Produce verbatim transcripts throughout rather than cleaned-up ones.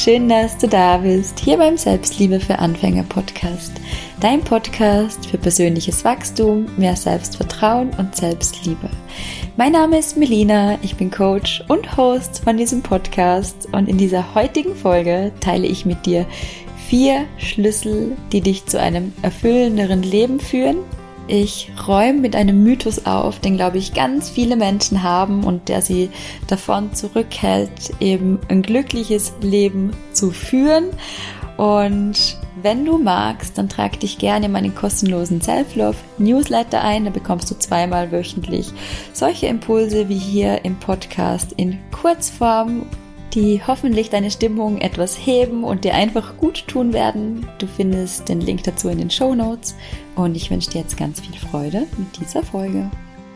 schön, dass du da bist, hier beim Selbstliebe für Anfänger Podcast. Dein Podcast für persönliches Wachstum, mehr Selbstvertrauen und Selbstliebe. Mein Name ist Melina, ich bin Coach und Host von diesem Podcast und in dieser heutigen Folge teile ich mit dir vier Schlüssel, die dich zu einem erfüllenderen Leben führen. Ich räume mit einem Mythos auf, den, glaube ich, ganz viele Menschen haben und der sie davon zurückhält, eben ein glückliches Leben zu führen. Und wenn du magst, dann trag dich gerne in meinen kostenlosen Self-Love-Newsletter ein. Da bekommst du zweimal wöchentlich solche Impulse wie hier im Podcast in Kurzform, die hoffentlich deine Stimmung etwas heben und dir einfach gut tun werden. Du findest den Link dazu in den Shownotes und ich wünsche dir jetzt ganz viel Freude mit dieser Folge.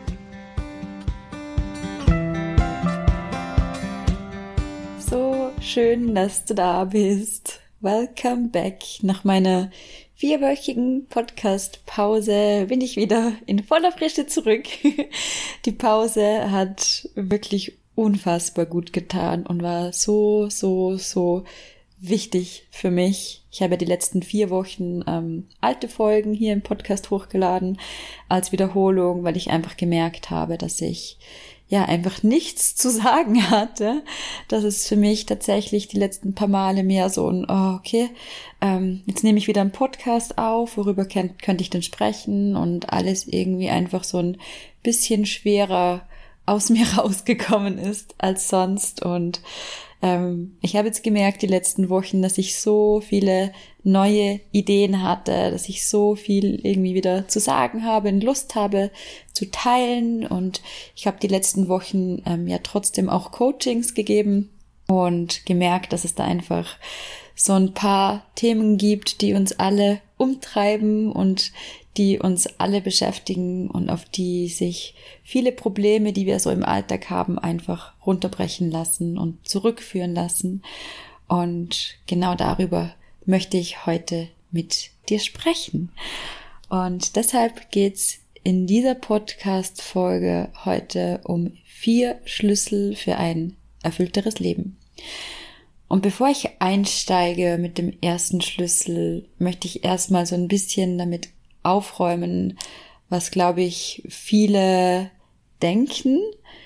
So schön, dass du da bist. Welcome back. Nach meiner vierwöchigen Podcast-Pause bin ich wieder in voller Frische zurück. Die Pause hat wirklich unfassbar gut getan und war so, so, so wichtig für mich. Ich habe die letzten vier Wochen ähm, alte Folgen hier im Podcast hochgeladen als Wiederholung, weil ich einfach gemerkt habe, dass ich ja einfach nichts zu sagen hatte. Das ist für mich tatsächlich die letzten paar Male mehr so ein, oh, okay, ähm, jetzt nehme ich wieder einen Podcast auf, worüber könnt, könnte ich denn sprechen und alles irgendwie einfach so ein bisschen schwerer aus mir rausgekommen ist als sonst. Und ähm, ich habe jetzt gemerkt die letzten Wochen, dass ich so viele neue Ideen hatte, dass ich so viel irgendwie wieder zu sagen habe und Lust habe zu teilen. Und ich habe die letzten Wochen ähm, ja trotzdem auch Coachings gegeben und gemerkt, dass es da einfach so ein paar Themen gibt, die uns alle umtreiben und die uns alle beschäftigen und auf die sich viele Probleme, die wir so im Alltag haben, einfach runterbrechen lassen und zurückführen lassen. Und genau darüber möchte ich heute mit dir sprechen. Und deshalb geht's in dieser Podcast-Folge heute um vier Schlüssel für ein erfüllteres Leben. Und bevor ich einsteige mit dem ersten Schlüssel, möchte ich erstmal so ein bisschen damit aufräumen, was, glaube ich, viele denken,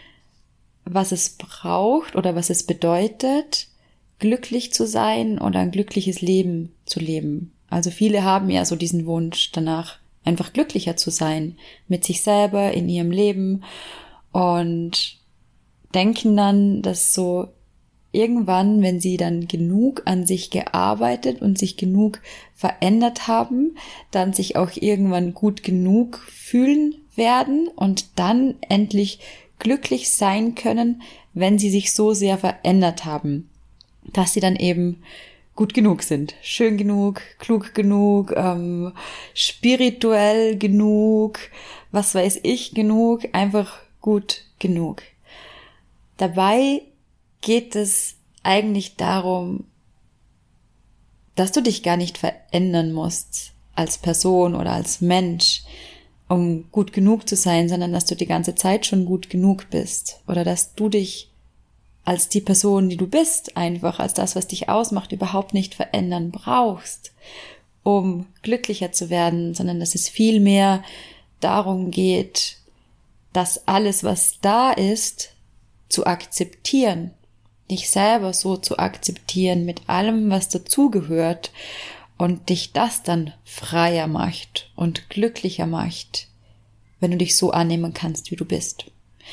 was es braucht oder was es bedeutet, glücklich zu sein oder ein glückliches Leben zu leben. Also viele haben ja so diesen Wunsch danach, einfach glücklicher zu sein mit sich selber in ihrem Leben und denken dann, dass so irgendwann, wenn sie dann genug an sich gearbeitet und sich genug verändert haben, dann sich auch irgendwann gut genug fühlen werden und dann endlich glücklich sein können, wenn sie sich so sehr verändert haben, dass sie dann eben gut genug sind, schön genug, klug genug, ähm, spirituell genug, was weiß ich genug, einfach gut genug. Dabei geht es eigentlich darum, dass du dich gar nicht verändern musst als Person oder als Mensch, um gut genug zu sein, sondern dass du die ganze Zeit schon gut genug bist oder dass du dich als die Person, die du bist, einfach als das, was dich ausmacht, überhaupt nicht verändern brauchst, um glücklicher zu werden, sondern dass es viel mehr darum geht, dass alles, was da ist, zu akzeptieren, dich selber so zu akzeptieren mit allem, was dazugehört und dich das dann freier macht und glücklicher macht, wenn du dich so annehmen kannst, wie du bist.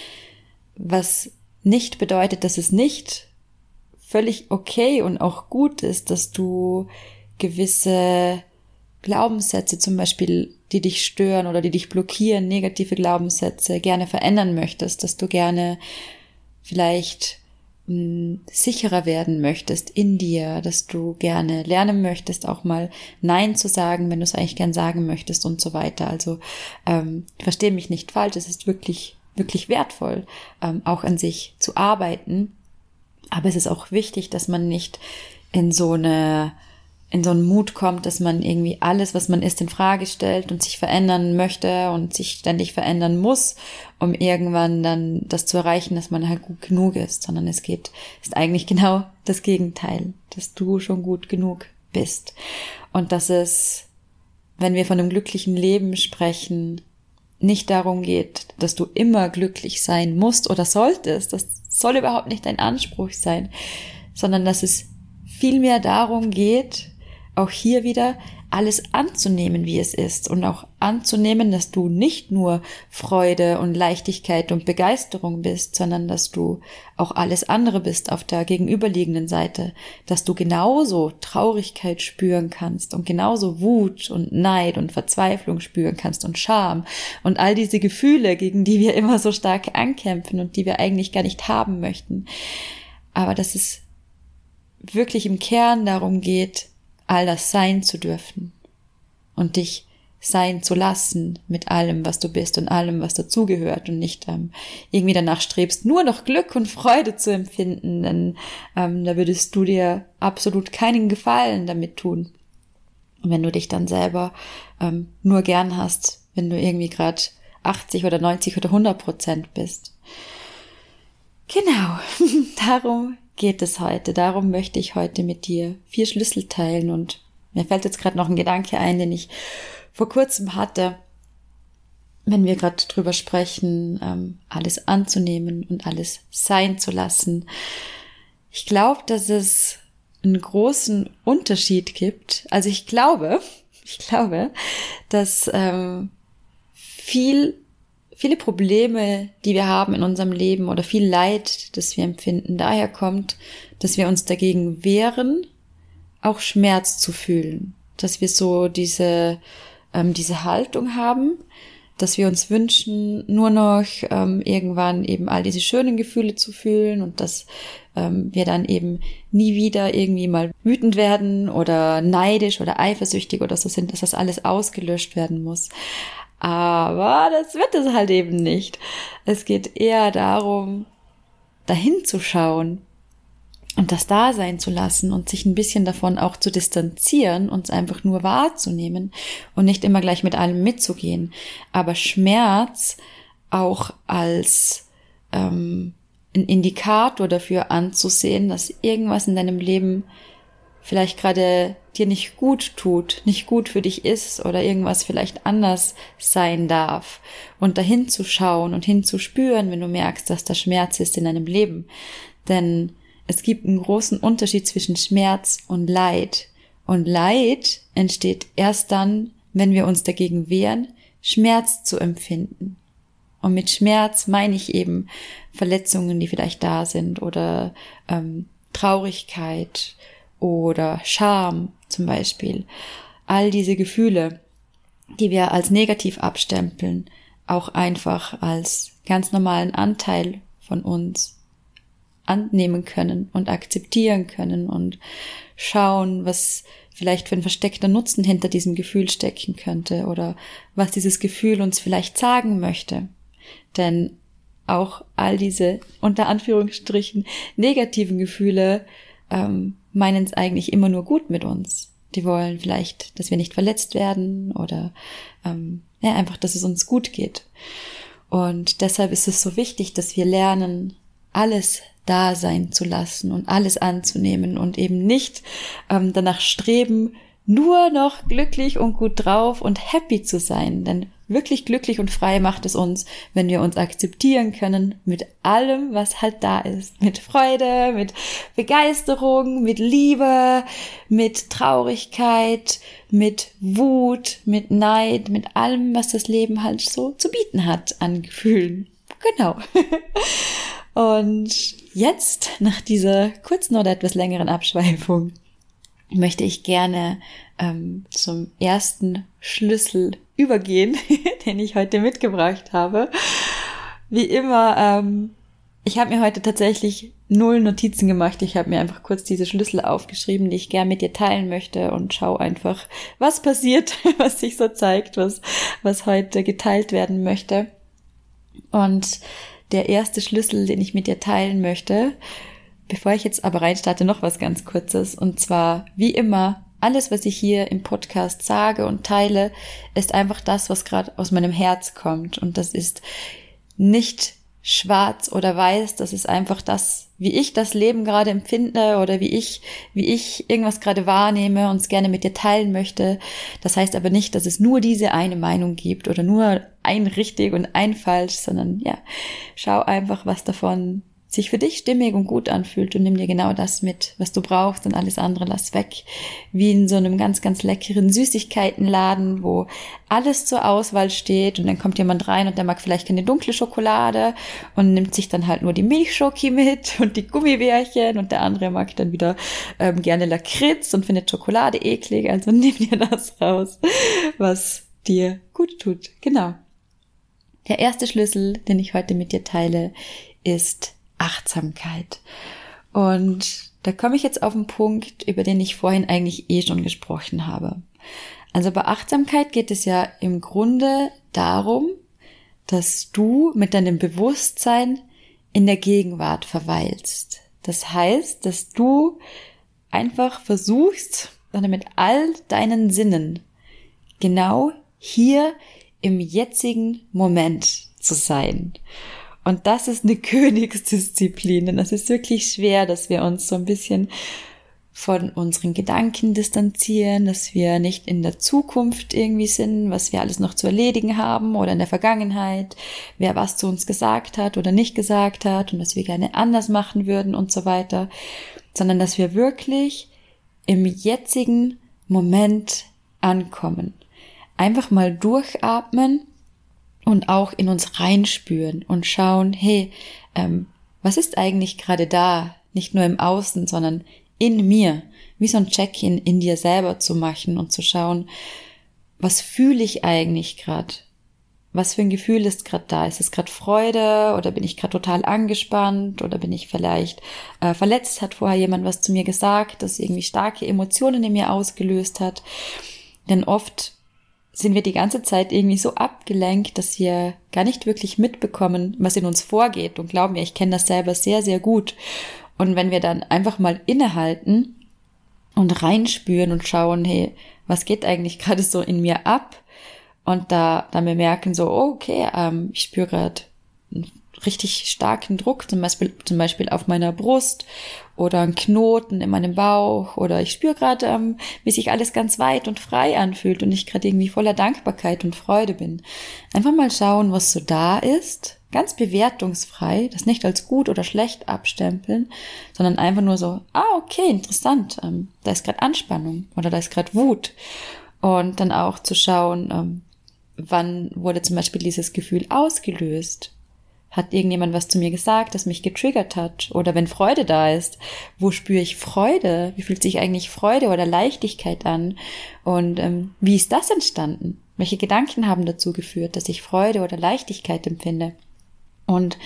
Was nicht bedeutet, dass es nicht völlig okay und auch gut ist, dass du gewisse Glaubenssätze zum Beispiel, die dich stören oder die dich blockieren, negative Glaubenssätze, gerne verändern möchtest, dass du gerne vielleicht sicherer werden möchtest in dir, dass du gerne lernen möchtest, auch mal Nein zu sagen, wenn du es eigentlich gern sagen möchtest und so weiter. Also ähm, verstehe mich nicht falsch, es ist wirklich, wirklich wertvoll, ähm, auch an sich zu arbeiten. Aber es ist auch wichtig, dass man nicht in so eine in so einen Mut kommt, dass man irgendwie alles, was man ist, in Frage stellt und sich verändern möchte und sich ständig verändern muss, um irgendwann dann das zu erreichen, dass man halt gut genug ist, sondern es geht, ist eigentlich genau das Gegenteil, dass du schon gut genug bist. Und dass es, wenn wir von einem glücklichen Leben sprechen, nicht darum geht, dass du immer glücklich sein musst oder solltest, das soll überhaupt nicht dein Anspruch sein, sondern dass es vielmehr darum geht, auch hier wieder alles anzunehmen, wie es ist und auch anzunehmen, dass du nicht nur Freude und Leichtigkeit und Begeisterung bist, sondern dass du auch alles andere bist auf der gegenüberliegenden Seite, dass du genauso Traurigkeit spüren kannst und genauso Wut und Neid und Verzweiflung spüren kannst und Scham und all diese Gefühle, gegen die wir immer so stark ankämpfen und die wir eigentlich gar nicht haben möchten. Aber dass es wirklich im Kern darum geht, all das sein zu dürfen und dich sein zu lassen mit allem, was du bist und allem, was dazugehört und nicht ähm, irgendwie danach strebst, nur noch Glück und Freude zu empfinden, denn ähm, da würdest du dir absolut keinen Gefallen damit tun. Und wenn du dich dann selber ähm, nur gern hast, wenn du irgendwie gerade achtzig oder neunzig oder hundert Prozent bist. Genau, darum geht es heute. Darum möchte ich heute mit dir vier Schlüssel teilen und mir fällt jetzt gerade noch ein Gedanke ein, den ich vor kurzem hatte, wenn wir gerade drüber sprechen, ähm, alles anzunehmen und alles sein zu lassen. Ich glaube, dass es einen großen Unterschied gibt. Also ich glaube, ich glaube, dass ähm, viel Viele Probleme, die wir haben in unserem Leben oder viel Leid, das wir empfinden, daher kommt, dass wir uns dagegen wehren, auch Schmerz zu fühlen. Dass wir so diese, ähm, diese Haltung haben, dass wir uns wünschen, nur noch ähm, irgendwann eben all diese schönen Gefühle zu fühlen und dass ähm, wir dann eben nie wieder irgendwie mal wütend werden oder neidisch oder eifersüchtig oder so sind, dass das alles ausgelöscht werden muss. Aber das wird es halt eben nicht. Es geht eher darum, dahin zu schauen und das da sein zu lassen und sich ein bisschen davon auch zu distanzieren und es einfach nur wahrzunehmen und nicht immer gleich mit allem mitzugehen. Aber Schmerz auch als ähm, ein Indikator dafür anzusehen, dass irgendwas in deinem Leben vielleicht gerade dir nicht gut tut, nicht gut für dich ist oder irgendwas vielleicht anders sein darf und dahin zu schauen und hinzuspüren, wenn du merkst, dass da Schmerz ist in deinem Leben. Denn es gibt einen großen Unterschied zwischen Schmerz und Leid. Und Leid entsteht erst dann, wenn wir uns dagegen wehren, Schmerz zu empfinden. Und mit Schmerz meine ich eben Verletzungen, die vielleicht da sind oder ähm, Traurigkeit oder Scham zum Beispiel. All diese Gefühle, die wir als negativ abstempeln, auch einfach als ganz normalen Anteil von uns annehmen können und akzeptieren können und schauen, was vielleicht für ein versteckter Nutzen hinter diesem Gefühl stecken könnte oder was dieses Gefühl uns vielleicht sagen möchte. Denn auch all diese unter Anführungsstrichen negativen Gefühle ähm, meinen es eigentlich immer nur gut mit uns. Die wollen vielleicht, dass wir nicht verletzt werden oder ähm, ja, einfach, dass es uns gut geht. Und deshalb ist es so wichtig, dass wir lernen, alles da sein zu lassen und alles anzunehmen und eben nicht ähm, danach streben, nur noch glücklich und gut drauf und happy zu sein. Denn wirklich glücklich und frei macht es uns, wenn wir uns akzeptieren können mit allem, was halt da ist. Mit Freude, mit Begeisterung, mit Liebe, mit Traurigkeit, mit Wut, mit Neid, mit allem, was das Leben halt so zu bieten hat an Gefühlen. Genau. Und jetzt, nach dieser kurzen oder etwas längeren Abschweifung, möchte ich gerne ähm, zum ersten Schlüssel übergehen, den ich heute mitgebracht habe. Wie immer, ähm, ich habe mir heute tatsächlich null Notizen gemacht. Ich habe mir einfach kurz diese Schlüssel aufgeschrieben, die ich gerne mit dir teilen möchte und schau einfach, was passiert, was sich so zeigt, was, was heute geteilt werden möchte. Und der erste Schlüssel, den ich mit dir teilen möchte, bevor ich jetzt aber reinstarte, noch was ganz Kurzes. Und zwar, wie immer, alles, was ich hier im Podcast sage und teile, ist einfach das, was gerade aus meinem Herz kommt. Und das ist nicht schwarz oder weiß, das ist einfach das, wie ich das Leben gerade empfinde oder wie ich, wie ich irgendwas gerade wahrnehme und es gerne mit dir teilen möchte. Das heißt aber nicht, dass es nur diese eine Meinung gibt oder nur ein richtig und ein falsch, sondern ja, schau einfach, was davon sich für dich stimmig und gut anfühlt und nimm dir genau das mit, was du brauchst und alles andere lass weg. Wie in so einem ganz, ganz leckeren Süßigkeitenladen, wo alles zur Auswahl steht und dann kommt jemand rein und der mag vielleicht keine dunkle Schokolade und nimmt sich dann halt nur die Milchschoki mit und die Gummibärchen und der andere mag dann wieder ähm, gerne Lakritz und findet Schokolade eklig. Also nimm dir das raus, was dir gut tut. Genau. Der erste Schlüssel, den ich heute mit dir teile, ist Achtsamkeit. Und da komme ich jetzt auf einen Punkt, über den ich vorhin eigentlich eh schon gesprochen habe. Also bei Achtsamkeit geht es ja im Grunde darum, dass du mit deinem Bewusstsein in der Gegenwart verweilst. Das heißt, dass du einfach versuchst, mit all deinen Sinnen genau hier im jetzigen Moment zu sein. Und das ist eine Königsdisziplin, denn es ist wirklich schwer, dass wir uns so ein bisschen von unseren Gedanken distanzieren, dass wir nicht in der Zukunft irgendwie sind, was wir alles noch zu erledigen haben oder in der Vergangenheit, wer was zu uns gesagt hat oder nicht gesagt hat und was wir gerne anders machen würden und so weiter, sondern dass wir wirklich im jetzigen Moment ankommen. Einfach mal durchatmen und auch in uns reinspüren und schauen, hey, ähm, was ist eigentlich gerade da? Nicht nur im Außen, sondern in mir. Wie so ein Check-in in dir selber zu machen und zu schauen, was fühle ich eigentlich gerade? Was für ein Gefühl ist gerade da? Ist es gerade Freude oder bin ich gerade total angespannt oder bin ich vielleicht äh, verletzt? Hat vorher jemand was zu mir gesagt, das irgendwie starke Emotionen in mir ausgelöst hat? Denn oft sind wir die ganze Zeit irgendwie so abgelenkt, dass wir gar nicht wirklich mitbekommen, was in uns vorgeht. Und glaub mir, ich kenne das selber sehr, sehr gut. Und wenn wir dann einfach mal innehalten und reinspüren und schauen, hey, was geht eigentlich gerade so in mir ab? Und da dann wir merken so, oh, okay, ähm, ich spüre gerade einen richtig starken Druck, zum Beispiel, zum Beispiel auf meiner Brust oder einen Knoten in meinem Bauch oder ich spüre gerade, ähm, wie sich alles ganz weit und frei anfühlt und ich gerade irgendwie voller Dankbarkeit und Freude bin. Einfach mal schauen, was so da ist, ganz bewertungsfrei, das nicht als gut oder schlecht abstempeln, sondern einfach nur so, ah, okay, interessant, ähm, da ist gerade Anspannung oder da ist gerade Wut. Und dann auch zu schauen, ähm, wann wurde zum Beispiel dieses Gefühl ausgelöst? Hat irgendjemand was zu mir gesagt, das mich getriggert hat? Oder wenn Freude da ist, wo spüre ich Freude? Wie fühlt sich eigentlich Freude oder Leichtigkeit an? Und ähm, wie ist das entstanden? Welche Gedanken haben dazu geführt, dass ich Freude oder Leichtigkeit empfinde? Und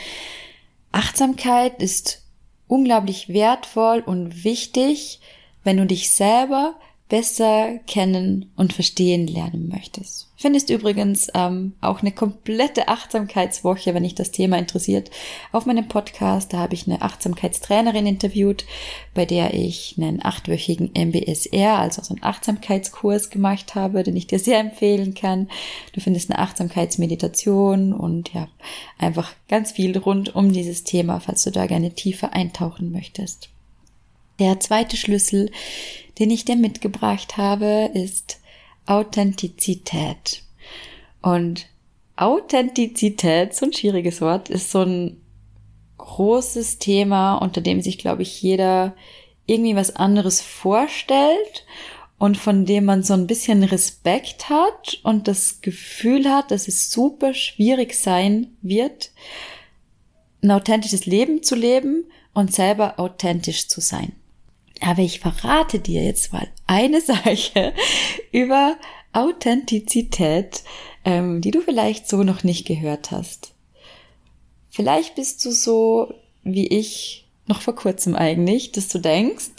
Achtsamkeit ist unglaublich wertvoll und wichtig, wenn du dich selber besser kennen und verstehen lernen möchtest. Findest übrigens ähm, auch eine komplette Achtsamkeitswoche, wenn dich das Thema interessiert, auf meinem Podcast. Da habe ich eine Achtsamkeitstrainerin interviewt, bei der ich einen achtwöchigen M B S R, also so einen Achtsamkeitskurs gemacht habe, den ich dir sehr empfehlen kann. Du findest eine Achtsamkeitsmeditation und ja, einfach ganz viel rund um dieses Thema, falls du da gerne tiefer eintauchen möchtest. Der zweite Schlüssel, den ich dir mitgebracht habe, ist Authentizität. Und Authentizität, so ein schwieriges Wort, ist so ein großes Thema, unter dem sich, glaube ich, jeder irgendwie was anderes vorstellt und von dem man so ein bisschen Respekt hat und das Gefühl hat, dass es super schwierig sein wird, ein authentisches Leben zu leben und selber authentisch zu sein. Aber ich verrate dir jetzt mal eine Sache über Authentizität, ähm, die du vielleicht so noch nicht gehört hast. Vielleicht bist du so wie ich noch vor kurzem eigentlich, dass du denkst,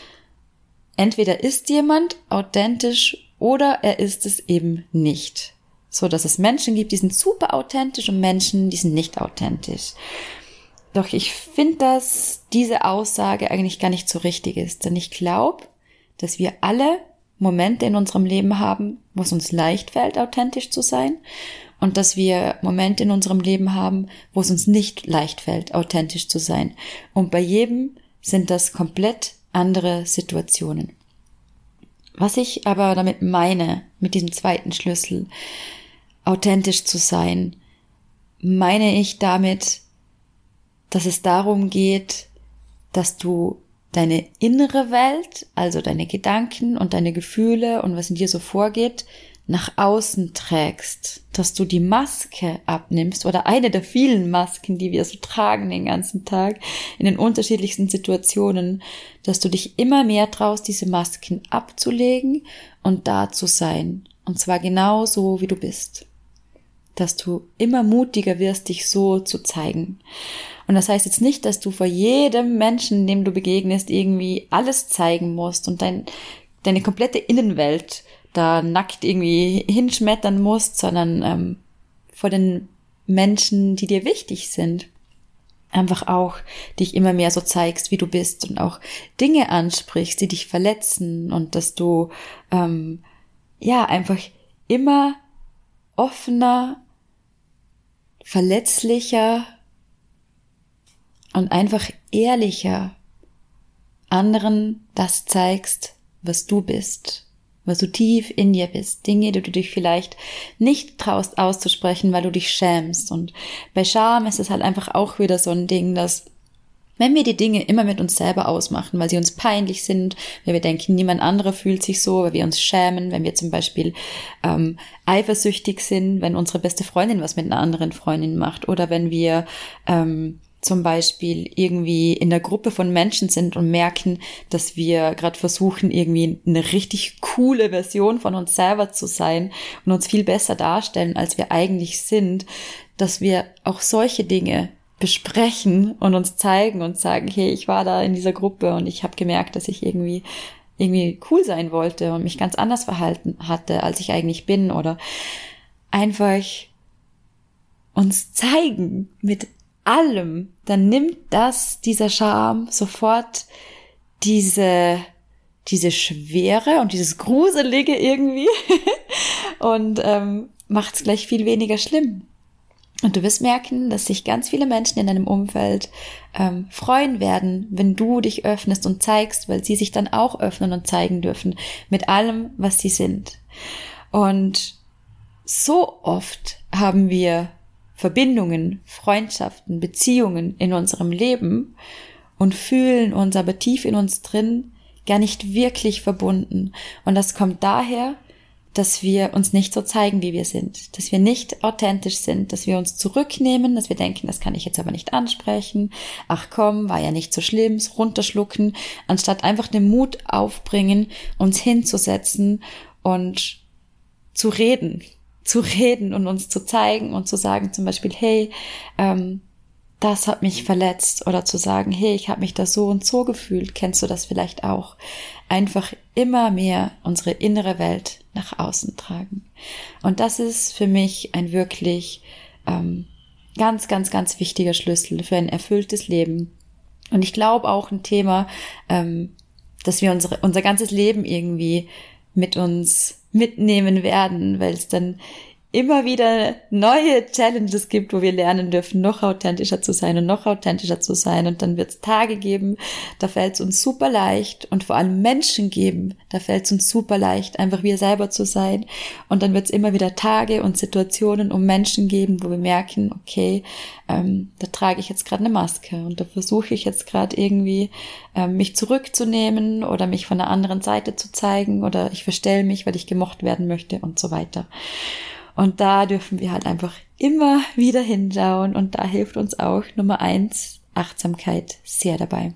entweder ist jemand authentisch oder er ist es eben nicht. So, dass es Menschen gibt, die sind super authentisch und Menschen, die sind nicht authentisch. Doch ich finde, dass diese Aussage eigentlich gar nicht so richtig ist, denn ich glaube, dass wir alle Momente in unserem Leben haben, wo es uns leicht fällt, authentisch zu sein, und dass wir Momente in unserem Leben haben, wo es uns nicht leicht fällt, authentisch zu sein. Und bei jedem sind das komplett andere Situationen. Was ich aber damit meine, mit diesem zweiten Schlüssel, authentisch zu sein, meine ich damit, dass es darum geht, dass du deine innere Welt, also deine Gedanken und deine Gefühle und was in dir so vorgeht, nach außen trägst, dass du die Maske abnimmst oder eine der vielen Masken, die wir so tragen den ganzen Tag in den unterschiedlichsten Situationen, dass du dich immer mehr traust, diese Masken abzulegen und da zu sein, und zwar genau so, wie du bist. Dass du immer mutiger wirst, dich so zu zeigen. Und das heißt jetzt nicht, dass du vor jedem Menschen, dem du begegnest, irgendwie alles zeigen musst und dein, deine komplette Innenwelt da nackt irgendwie hinschmettern musst, sondern ähm, vor den Menschen, die dir wichtig sind, einfach auch dich immer mehr so zeigst, wie du bist, und auch Dinge ansprichst, die dich verletzen, und dass du ähm, ja einfach immer offener, verletzlicher und einfach ehrlicher anderen das zeigst, was du bist, was du tief in dir bist, Dinge, die du dich vielleicht nicht traust auszusprechen, weil du dich schämst. Und bei Scham ist es halt einfach auch wieder so ein Ding, dass wenn wir die Dinge immer mit uns selber ausmachen, weil sie uns peinlich sind, weil wir denken, niemand anderer fühlt sich so, weil wir uns schämen, wenn wir zum Beispiel ähm, eifersüchtig sind, wenn unsere beste Freundin was mit einer anderen Freundin macht, oder wenn wir ähm, zum Beispiel irgendwie in der Gruppe von Menschen sind und merken, dass wir gerade versuchen, irgendwie eine richtig coole Version von uns selber zu sein und uns viel besser darstellen, als wir eigentlich sind, dass wir auch solche Dinge besprechen und uns zeigen und sagen, hey, ich war da in dieser Gruppe und ich habe gemerkt, dass ich irgendwie irgendwie cool sein wollte und mich ganz anders verhalten hatte, als ich eigentlich bin, oder einfach uns zeigen mit allem, dann nimmt das, dieser Charme, sofort diese, diese Schwere und dieses Gruselige irgendwie und ähm, macht es gleich viel weniger schlimm. Und du wirst merken, dass sich ganz viele Menschen in deinem Umfeld ähm, freuen werden, wenn du dich öffnest und zeigst, weil sie sich dann auch öffnen und zeigen dürfen mit allem, was sie sind. Und so oft haben wir Verbindungen, Freundschaften, Beziehungen in unserem Leben und fühlen uns aber tief in uns drin gar nicht wirklich verbunden. Und das kommt daher, dass wir uns nicht so zeigen, wie wir sind, dass wir nicht authentisch sind, dass wir uns zurücknehmen, dass wir denken, das kann ich jetzt aber nicht ansprechen, ach komm, war ja nicht so schlimm, runterschlucken, anstatt einfach den Mut aufbringen, uns hinzusetzen und zu reden, zu reden und uns zu zeigen und zu sagen zum Beispiel, hey, ähm, das hat mich verletzt, oder zu sagen, hey, ich habe mich da so und so gefühlt, kennst du das vielleicht auch? Einfach immer mehr unsere innere Welt nach außen tragen. Und das ist für mich ein wirklich ähm, ganz, ganz, ganz wichtiger Schlüssel für ein erfülltes Leben. Und ich glaube auch ein Thema, ähm, dass wir unsere, unser ganzes Leben irgendwie mit uns mitnehmen werden, weil es dann immer wieder neue Challenges gibt, wo wir lernen dürfen, noch authentischer zu sein und noch authentischer zu sein. Und dann wird es Tage geben, da fällt es uns super leicht, und vor allem Menschen geben, da fällt es uns super leicht, einfach wir selber zu sein. Und dann wird es immer wieder Tage und Situationen um Menschen geben, wo wir merken, okay, ähm, da trage ich jetzt gerade eine Maske und da versuche ich jetzt gerade irgendwie ähm, mich zurückzunehmen oder mich von einer anderen Seite zu zeigen, oder ich verstelle mich, weil ich gemocht werden möchte und so weiter. Und da dürfen wir halt einfach immer wieder hinschauen, und da hilft uns auch Nummer eins, Achtsamkeit, sehr dabei.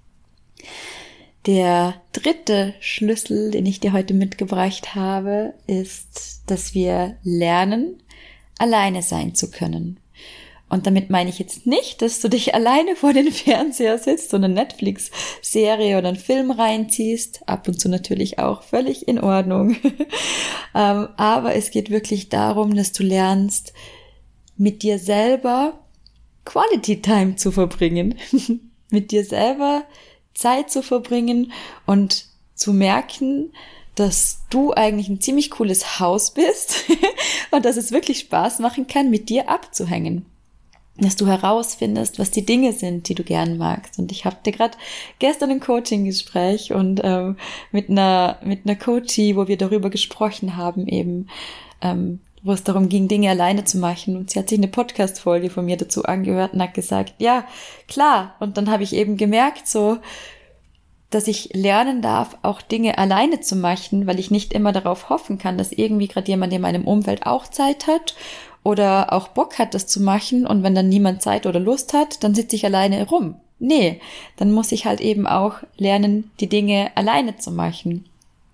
Der dritte Schlüssel, den ich dir heute mitgebracht habe, ist, dass wir lernen, alleine sein zu können. Und damit meine ich jetzt nicht, dass du dich alleine vor den Fernseher sitzt und eine Netflix-Serie oder einen Film reinziehst. Ab und zu natürlich auch, völlig in Ordnung. ähm, aber es geht wirklich darum, dass du lernst, mit dir selber Quality Time zu verbringen. mit dir selber Zeit zu verbringen und zu merken, dass du eigentlich ein ziemlich cooles Haus bist und dass es wirklich Spaß machen kann, mit dir abzuhängen. Dass du herausfindest, was die Dinge sind, die du gern magst. Und ich hatte gerade gestern ein Coaching-Gespräch und ähm, mit einer mit einer Coachie, wo wir darüber gesprochen haben, eben ähm, wo es darum ging, Dinge alleine zu machen. Und sie hat sich eine Podcast-Folge von mir dazu angehört und hat gesagt, ja, klar. Und dann habe ich eben gemerkt, so, dass ich lernen darf, auch Dinge alleine zu machen, weil ich nicht immer darauf hoffen kann, dass irgendwie gerade jemand in meinem Umfeld auch Zeit hat oder auch Bock hat, das zu machen. Und wenn dann niemand Zeit oder Lust hat, dann sitze ich alleine rum. Nee, dann muss ich halt eben auch lernen, die Dinge alleine zu machen.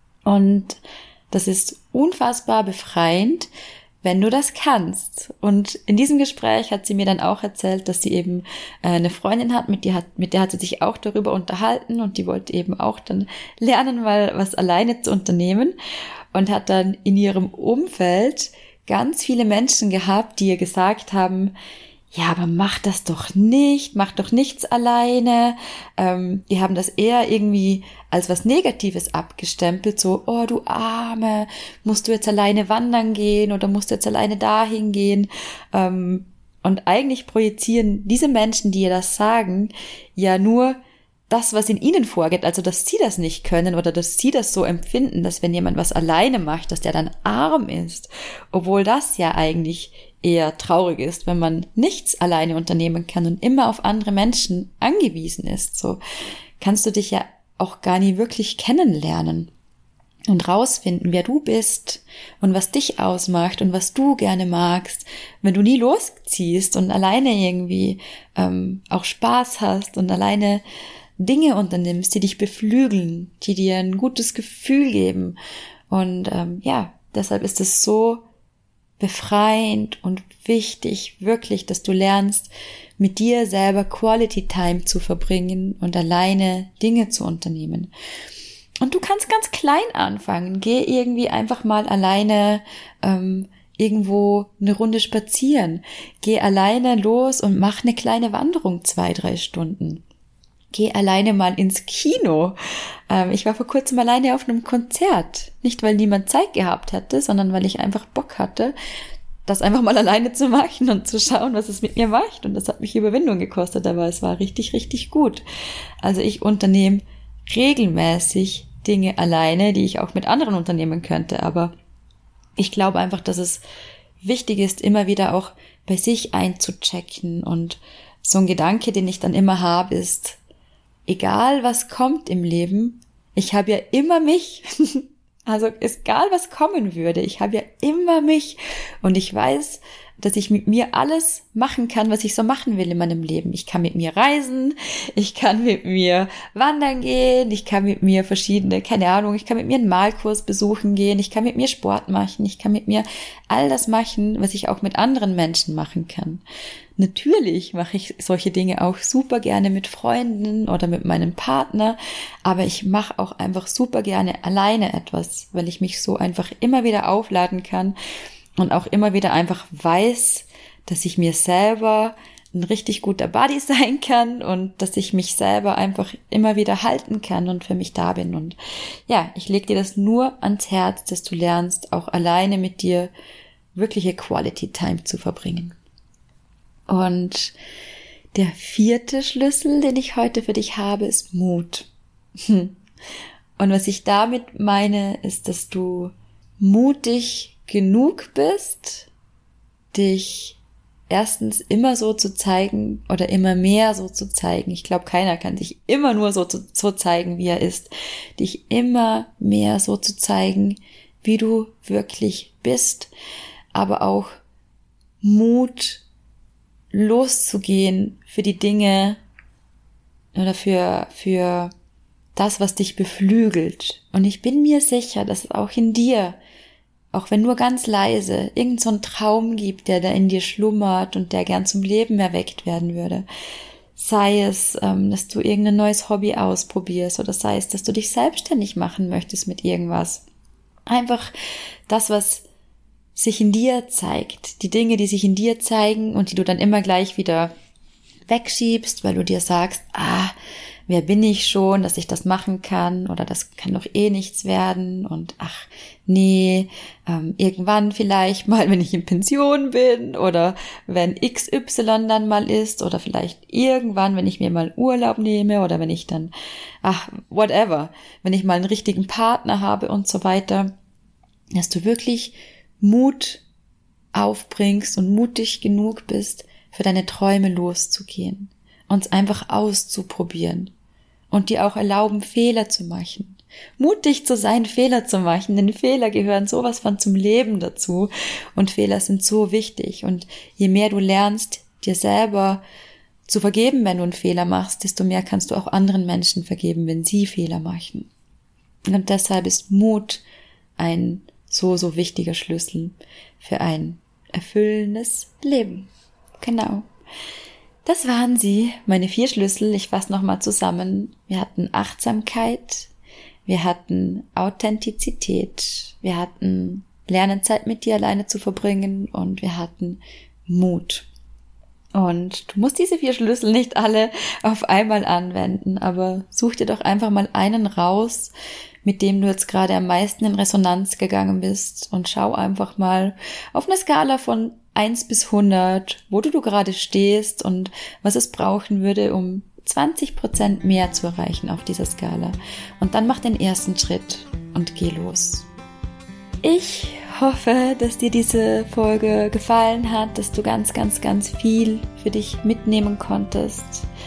Und das ist unfassbar befreiend, wenn du das kannst. Und in diesem Gespräch hat sie mir dann auch erzählt, dass sie eben äh, eine Freundin hat, mit der hat, mit der hat sie sich auch darüber unterhalten und die wollte eben auch dann lernen, mal was alleine zu unternehmen und hat dann in ihrem Umfeld ganz viele Menschen gehabt, die ihr gesagt haben, ja, aber mach das doch nicht, mach doch nichts alleine. Ähm, die haben das eher irgendwie als was Negatives abgestempelt, so, oh du Arme, musst du jetzt alleine wandern gehen oder musst du jetzt alleine dahin gehen? Ähm, und eigentlich projizieren diese Menschen, die ihr das sagen, ja nur das, was in ihnen vorgeht, also dass sie das nicht können oder dass sie das so empfinden, dass wenn jemand was alleine macht, dass der dann arm ist, obwohl das ja eigentlich eher traurig ist, wenn man nichts alleine unternehmen kann und immer auf andere Menschen angewiesen ist. So kannst du dich ja auch gar nie wirklich kennenlernen und rausfinden, wer du bist und was dich ausmacht und was du gerne magst, wenn du nie losziehst und alleine irgendwie ähm, auch Spaß hast und alleine Dinge unternimmst, die dich beflügeln, die dir ein gutes Gefühl geben. Und ähm, ja, deshalb ist es so befreiend und wichtig, wirklich, dass du lernst, mit dir selber Quality Time zu verbringen und alleine Dinge zu unternehmen. Und du kannst ganz klein anfangen. Geh irgendwie einfach mal alleine ähm, irgendwo eine Runde spazieren. Geh alleine los und mach eine kleine Wanderung, zwei, drei Stunden. Geh alleine mal ins Kino. Ähm, ich war vor kurzem alleine auf einem Konzert. Nicht, weil niemand Zeit gehabt hätte, sondern weil ich einfach Bock hatte, das einfach mal alleine zu machen und zu schauen, was es mit mir macht. Und das hat mich Überwindung gekostet, aber es war richtig, richtig gut. Also ich unternehme regelmäßig Dinge alleine, die ich auch mit anderen unternehmen könnte. Aber ich glaube einfach, dass es wichtig ist, immer wieder auch bei sich einzuchecken. Und so ein Gedanke, den ich dann immer habe, ist, egal was kommt im Leben, ich habe ja immer mich. Also egal was kommen würde, ich habe ja immer mich und ich weiß, dass ich mit mir alles machen kann, was ich so machen will in meinem Leben. Ich kann mit mir reisen, ich kann mit mir wandern gehen, ich kann mit mir verschiedene, keine Ahnung, ich kann mit mir einen Malkurs besuchen gehen, ich kann mit mir Sport machen, ich kann mit mir all das machen, was ich auch mit anderen Menschen machen kann. Natürlich mache ich solche Dinge auch super gerne mit Freunden oder mit meinem Partner, aber ich mache auch einfach super gerne alleine etwas, weil ich mich so einfach immer wieder aufladen kann und auch immer wieder einfach weiß, dass ich mir selber ein richtig guter Buddy sein kann und dass ich mich selber einfach immer wieder halten kann und für mich da bin. Und ja, ich lege dir das nur ans Herz, dass du lernst, auch alleine mit dir wirkliche Quality Time zu verbringen. Und der vierte Schlüssel, den ich heute für dich habe, ist Mut. Und was ich damit meine, ist, dass du mutig genug bist, dich erstens immer so zu zeigen oder immer mehr so zu zeigen. Ich glaube, keiner kann sich immer nur so, so zeigen, wie er ist. Dich immer mehr so zu zeigen, wie du wirklich bist, aber auch Mut loszugehen für die Dinge oder für, für das, was dich beflügelt. Und ich bin mir sicher, dass es auch in dir, auch wenn nur ganz leise, irgend so ein Traum gibt, der da in dir schlummert und der gern zum Leben erweckt werden würde. Sei es, ähm, dass du irgendein neues Hobby ausprobierst oder sei es, dass du dich selbstständig machen möchtest mit irgendwas. Einfach das, was sich in dir zeigt, die Dinge, die sich in dir zeigen und die du dann immer gleich wieder wegschiebst, weil du dir sagst, ah, wer bin ich schon, dass ich das machen kann oder das kann doch eh nichts werden und ach nee, ähm, irgendwann vielleicht mal, wenn ich in Pension bin oder wenn X Y dann mal ist oder vielleicht irgendwann, wenn ich mir mal Urlaub nehme oder wenn ich dann, ach, whatever, wenn ich mal einen richtigen Partner habe und so weiter, dass du wirklich Mut aufbringst und mutig genug bist, für deine Träume loszugehen und es einfach auszuprobieren und dir auch erlauben, Fehler zu machen. Mutig zu sein, Fehler zu machen, denn Fehler gehören sowas von zum Leben dazu und Fehler sind so wichtig und je mehr du lernst, dir selber zu vergeben, wenn du einen Fehler machst, desto mehr kannst du auch anderen Menschen vergeben, wenn sie Fehler machen. Und deshalb ist Mut ein so, so wichtiger Schlüssel für ein erfüllendes Leben. Genau. Das waren sie, meine vier Schlüssel. Ich fasse nochmal zusammen. Wir hatten Achtsamkeit, wir hatten Authentizität, wir hatten Lernen, Zeit mit dir alleine zu verbringen und wir hatten Mut. Und du musst diese vier Schlüssel nicht alle auf einmal anwenden, aber such dir doch einfach mal einen raus, mit dem du jetzt gerade am meisten in Resonanz gegangen bist und schau einfach mal auf einer Skala von eins bis hundert, wo du, du gerade stehst und was es brauchen würde, um zwanzig Prozent mehr zu erreichen auf dieser Skala. Und dann mach den ersten Schritt und geh los. Ich hoffe, dass dir diese Folge gefallen hat, dass du ganz, ganz, ganz viel für dich mitnehmen konntest.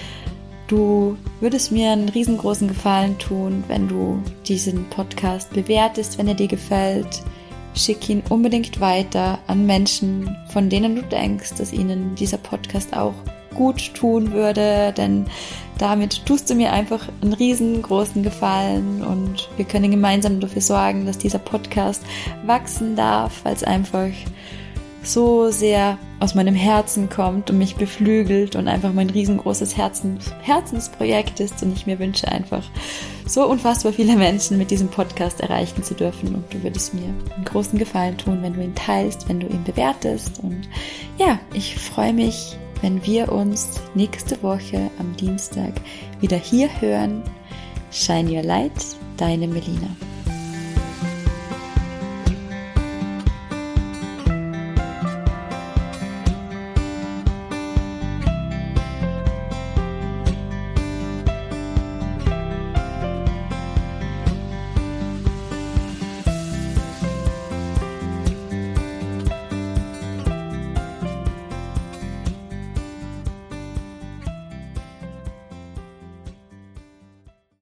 Du würdest mir einen riesengroßen Gefallen tun, wenn du diesen Podcast bewertest, wenn er dir gefällt. Schick ihn unbedingt weiter an Menschen, von denen du denkst, dass ihnen dieser Podcast auch gut tun würde, denn damit tust du mir einfach einen riesengroßen Gefallen und wir können gemeinsam dafür sorgen, dass dieser Podcast wachsen darf, weil es einfach so sehr aus meinem Herzen kommt und mich beflügelt und einfach mein riesengroßes Herzens, Herzensprojekt ist und ich mir wünsche einfach so unfassbar viele Menschen mit diesem Podcast erreichen zu dürfen und du würdest mir einen großen Gefallen tun, wenn du ihn teilst, wenn du ihn bewertest und ja, ich freue mich, wenn wir uns nächste Woche am Dienstag wieder hier hören. Shine Your Light, deine Melina.